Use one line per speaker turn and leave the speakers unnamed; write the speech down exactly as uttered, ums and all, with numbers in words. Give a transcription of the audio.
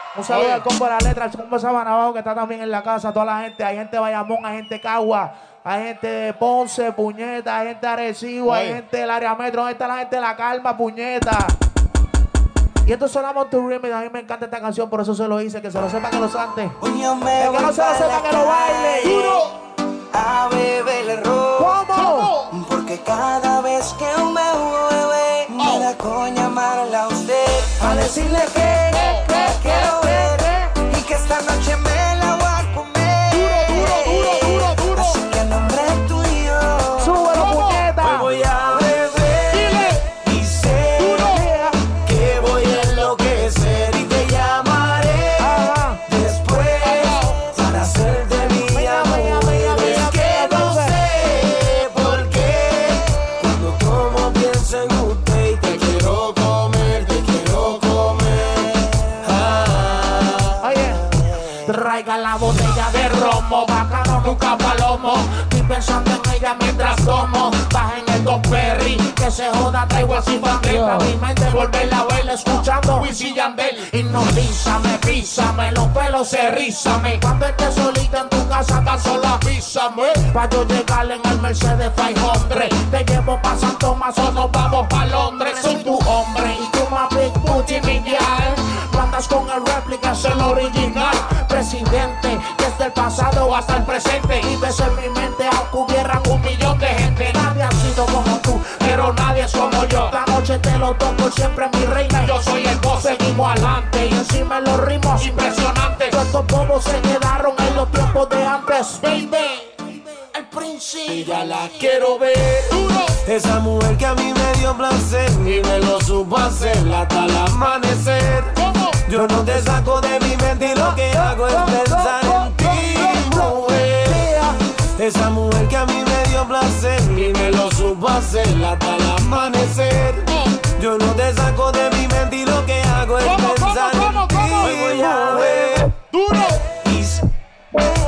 Un saludo
Oye.
al combo de la letra, al combo de Sabana Abajo que está también en la casa. Toda la gente, hay gente de Bayamón, hay gente de Cagua, hay gente de Ponce, puñeta, hay gente de Arecibo, hay
Oye.
gente del área metro. ¿Dónde está la gente de La Calma, puñeta? Y esto es Solamente un Remix. A mí me encanta esta canción, por eso se lo hice. Que se lo sepa, que lo sante. El que no se lo sepa, que lo baile.
Duro.
A beber el ron.
¿Cómo?
Porque cada vez que me bebe, me da con llamarla a usted. A decirle que, que la quiero ver. Y que esta noche me la voy a comer.
Duro, duro, duro, duro, duro.
Así que en nombre tuyo,
Súbelo, puñeta.
hoy voy a beber.
Dile.
Y sé que voy a enloquecer y te llamaré
Ajá.
después para hacerte mi
Mira,
amor.
mira, mira,
Es
mira,
que
mira,
no
mira.
sé por qué cuando tomo pienso en usted y te quiero comer, te quiero comer. Ah.
Oye,
Traiga la botella de romo, bacano nunca palomo. Estoy pensando en ella mientras tomo. Bajen el dos Perry, que se joda, traigo el Cifandel. A mi mente volverla a verla escuchando Wisin y Yandel. Hipnotízame, písame, los pelos se rízame. Cuando estés solita en tu casa, tan solo avísame. Pa' yo llegar en el Mercedes quinientos. Te llevo pa' San Tomás o nos vamos pa' Londres. Soy tu hombre y tú más big booty mundial. No andas con el réplica, es el original. Presidente, desde el pasado hasta el presente. Y ves en mi mente, aunque hubiera un millón de gente. Nadie ha sido como tú, pero nadie es como yo. Esta noche te lo toco, siempre mi reina. Yo soy el boss, seguimos adelante. Y encima los ritmos impresionantes. Todos estos bobos se quedaron en los tiempos de antes. Baby, el príncipe.
Y ya la quiero ver.
Duro.
Esa mujer que a mí me dio placer y me lo supo hacer hasta el amanecer.
¿Cómo?
Yo no te saco de mi mente y lo que hago es pensar en ti, mujer. Esa mujer que a mí me dio placer y me lo supo hacer hasta el amanecer. Yo no te saco de mi mente y lo que hago es
¿Cómo, cómo,
pensar
cómo,
en ti.
cómo?
Hoy voy a ver
Duro.
y sé